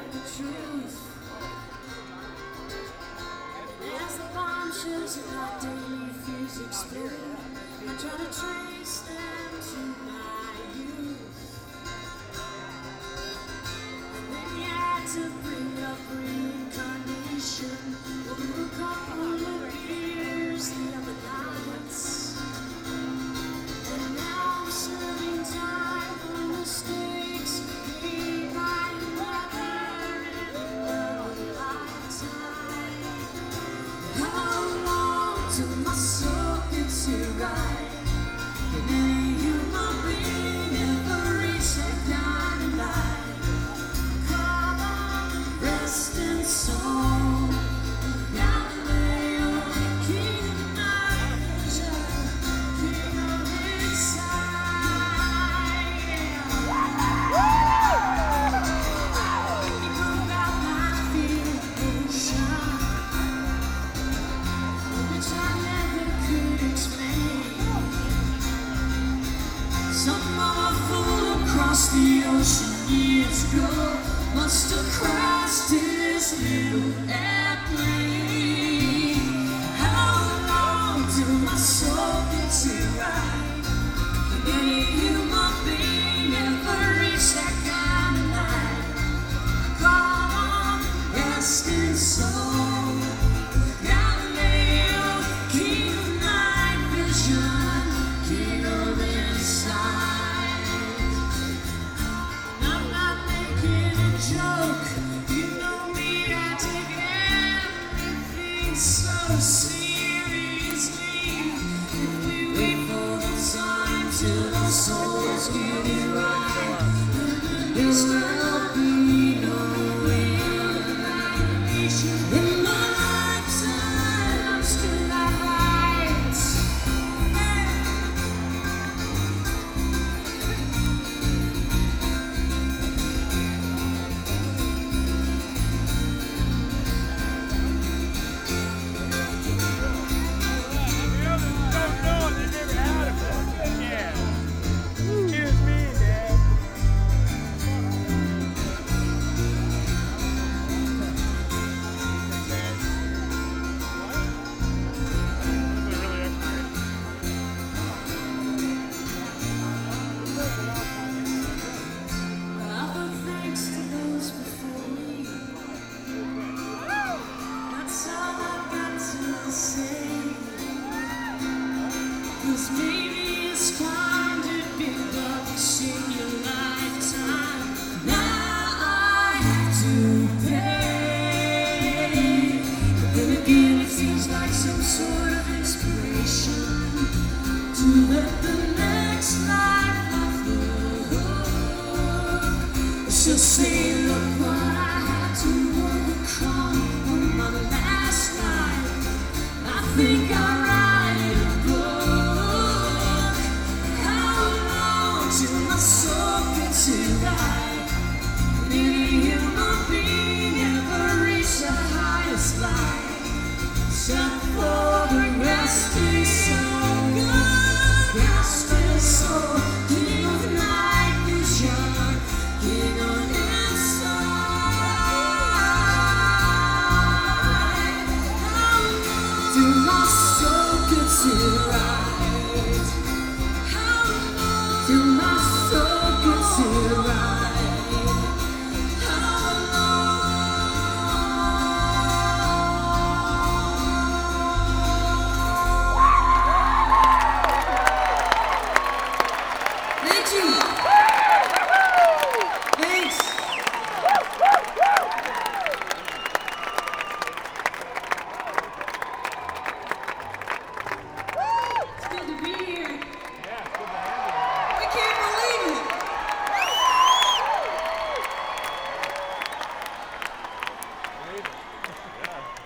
the truth. As the bombshells of our daily fears explode, I try to trace them to my youth. And then you had to bring up reincarnation over a couple of beers the other nights. And now I'm serving time for mistakes made by another in another lifetime. How long till my soul gets it right? Can any human being ever reach that kind of light? Come on, rest in soul. Galileo, king of night vision, king of insight. He broke out my fear ocean, which I never could explain. Some mama fool across the ocean years ago must have crashed his little airplane. How long till my soul gets it right? Can any human being ever reach that kind of light? Come on, rest in soul. Galileo, king of night vision, king of insight. I'm not making a joke. You know me, I take everything so seriously. If we wait for the time till our souls get it right, there will be no alienation. In my lifetime, I'm still not right. Excuse me, Dad. Offer thanks to those before me. That's all I've got to say. 'Cause maybe it's kind of big bucks in your lifetime. Now I have to pay. But then again, it feels like some sort of inspiration to let the next life off the hook. Let's just say